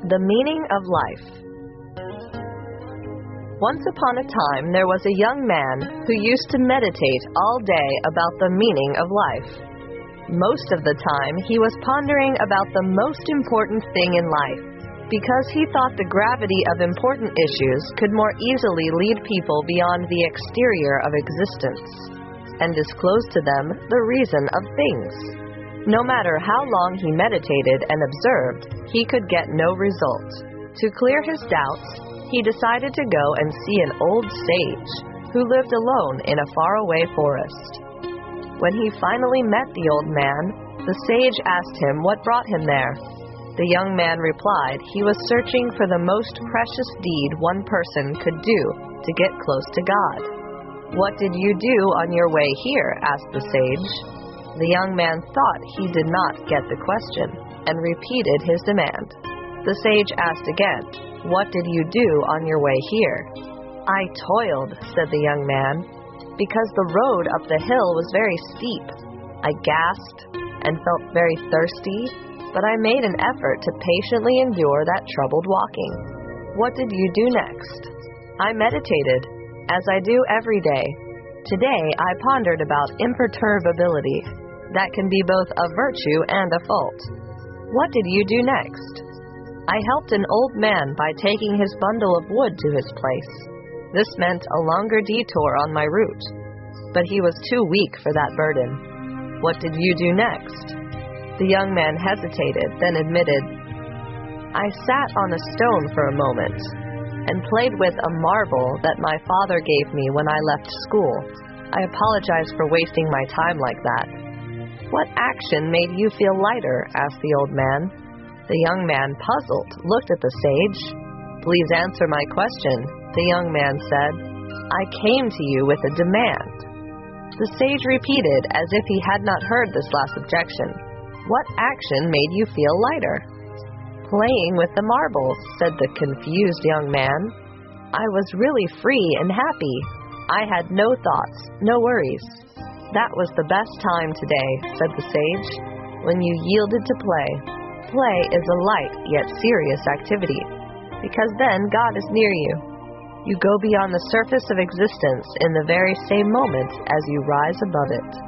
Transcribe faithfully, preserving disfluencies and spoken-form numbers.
The meaning of life. Once upon a time, there was a young man who used to meditate all day about the meaning of life. Most of the time, he was pondering about the most important thing in life, because he thought the gravity of important issues could more easily lead people beyond the exterior of existence, and disclose to them the reason of things. No matter how long he meditated and observed, he could get no result. To clear his doubts, he decided to go and see an old sage who lived alone in a faraway forest. When he finally met the old man, the sage asked him what brought him there. The young man replied he was searching for the most precious deed one person could do to get close to God. "What did you do on your way here?" asked the sage. The young man thought he did not get the question and repeated his demand. The sage asked again, "What did you do on your way here?" "I toiled," said the young man, "because the road up the hill was very steep. I gasped and felt very thirsty, but I made an effort to patiently endure that troubled walking." "What did you do next?" "I meditated, as I do every day. Today I pondered about imperturbability. That can be both a virtue and a fault." "What did you do next?" "I helped an old man by taking his bundle of wood to his place. This meant a longer detour on my route, but he was too weak for that burden." "What did you do next?" The young man hesitated, then admitted, "I sat on a stone for a moment and played with a marble that my father gave me when I left school. I apologize for wasting my time like that." "What action made you feel lighter?" asked the old man. The young man, puzzled, looked at the sage. "Please answer my question," the young man said. "I came to you with a demand." The sage repeated, as if he had not heard this last objection, "What action made you feel lighter?" "Playing with the marbles," said the confused young man. "I was really free and happy. I had no thoughts, no worries. That was the best time today," said the sage, "when you yielded to play. Play is a light yet serious activity, because then God is near you. You go beyond the surface of existence in the very same moment as you rise above it."